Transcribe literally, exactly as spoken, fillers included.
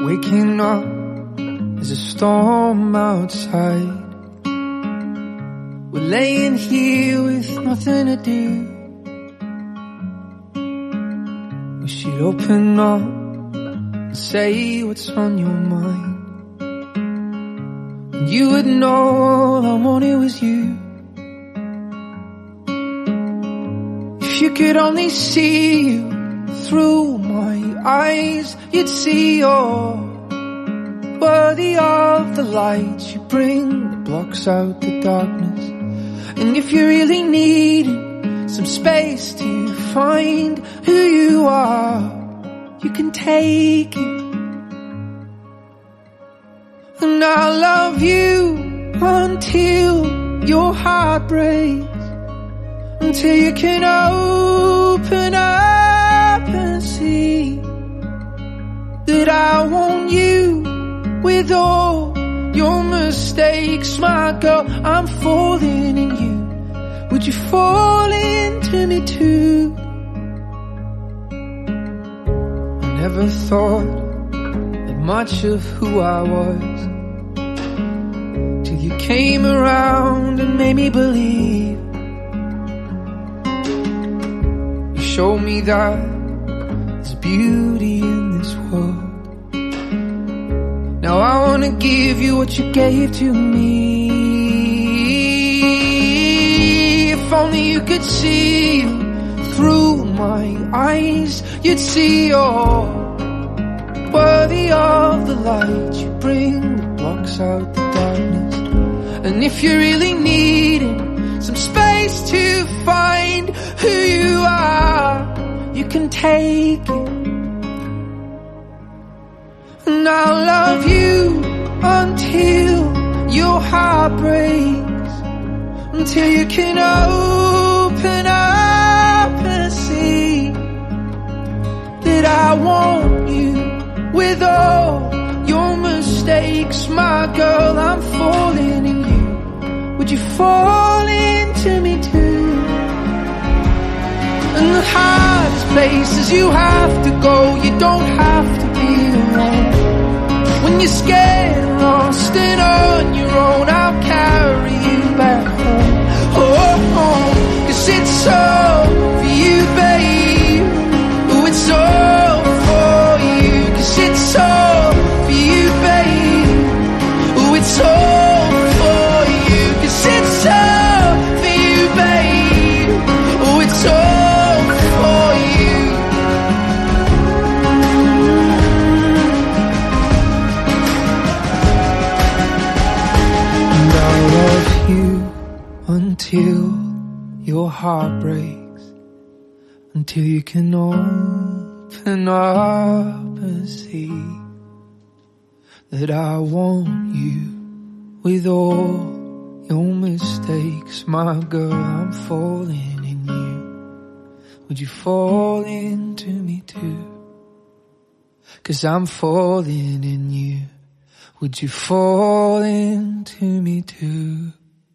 Waking up, there's a storm outside. We're laying here with nothing to do. We should open up and say what's on your mind. And you would know all I wanted was you. If you could only see you through my eyes, you'd see you're worthy of the light you bring that blocks out the darkness. And if you really need some space to find who you are, you can take it. And I'll love you until your heart breaks, until you can open up and see that I want you with all your mistakes. My girl, I'm falling in you. Would you fall into me too? I never thought that much of who I was, till you came around and made me believe. You showed me that there's beauty in this world. Now I wanna give you what you gave to me. If only you could see through my eyes, you'd see you're worthy of the light you bring that blocks out the darkness. And if you're really needing some space to find who you are, you can take it. And I'll love you until your heart breaks, until you can open up and see that I want you with all your mistakes. My girl, I'm falling in you. Would you fall into me too? And the hardest places you have to go, you don't have to be alone. When you're scared and lost and on your own, I'll carry you back home. Oh, home, 'cause it's all for you, babe. Oh, it's all for you, 'cause it's all for you, babe. Oh, it's all for you, 'cause it's all for you, babe. Oh, it's all for you. And I'll love you until your heart breaks, until you can open up and see that I want you with all your mistakes. My girl, I'm falling in you. Would you fall into me too? 'Cause I'm falling in you. Would you fall into me too?